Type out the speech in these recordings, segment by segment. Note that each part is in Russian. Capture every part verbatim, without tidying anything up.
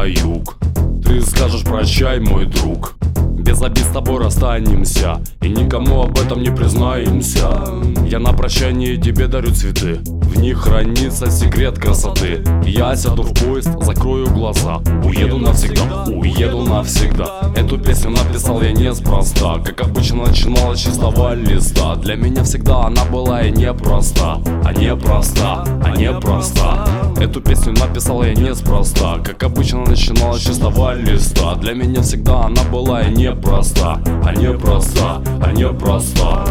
на юг. Ты скажешь прощай, мой друг, без обид с тобой расстанемся и никому об этом не признаемся. Я на прощание тебе дарю цветы, в них хранится секрет красоты. Я сяду в поезд, закрою глаза, уеду навсегда, уеду навсегда. Эту песню написал я неспроста, как обычно начиналась с чистого листа. Для меня всегда она была и непроста, а непроста, а непроста. Эту песню написал я неспроста, как обычно начиналась с чистого листа. Для меня всегда она была и непроста, а непроста, а непроста.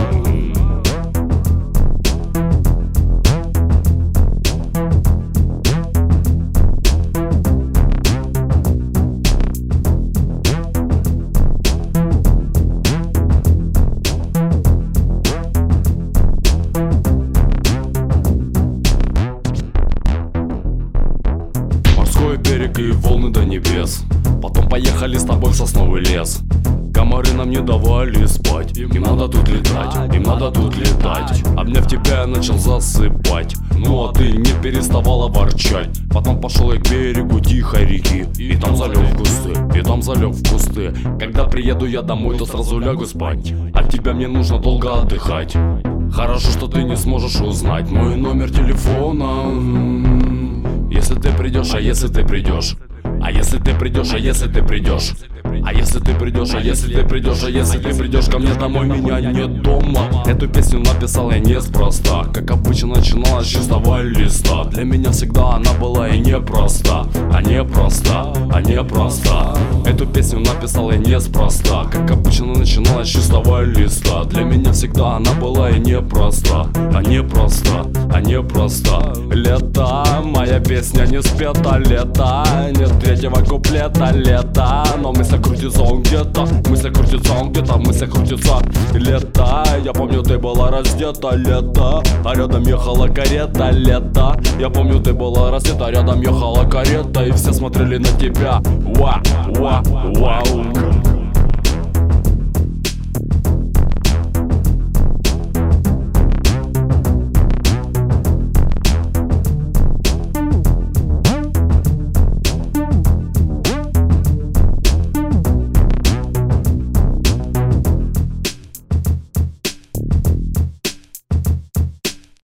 Берег и волны до небес. Потом поехали с тобой в сосновый лес. Комары нам не давали спать. Им надо тут летать, им надо тут летать. Обняв тебя, я начал засыпать. Ну а ты не переставала ворчать. Потом пошел я к берегу тихой реки, и там залег в кусты, и там залег в кусты. Когда приеду я домой, то сразу лягу спать. От тебя мне нужно долго отдыхать. Хорошо, что ты не сможешь узнать мой номер телефона. Если ты придешь, а если ты придешь, а если ты придешь, а если ты придешь, а если ты придешь, а если ты придешь, а если ты придешь ко мне домой, меня нет дома. Эту песню написал я неспроста, как обычно начиналась с чистого листа. Для меня всегда она была и непроста, а непроста, а непроста. Эту песню написал я неспроста, как обычно начиналась с чистого листа. Для меня всегда она была и непроста, а непроста, а непроста. Лето, моя песня не спета, лето, нет третьего куплета, лето. Но мысль крутится он где-то, мысль крутится он где-то, мысль крутится. Лето, я помню, ты была раздета, лето, а рядом ехала карета, лето. Я помню, ты была раздета, рядом ехала карета, и все смотрели на тебя. Ва, ва, вау.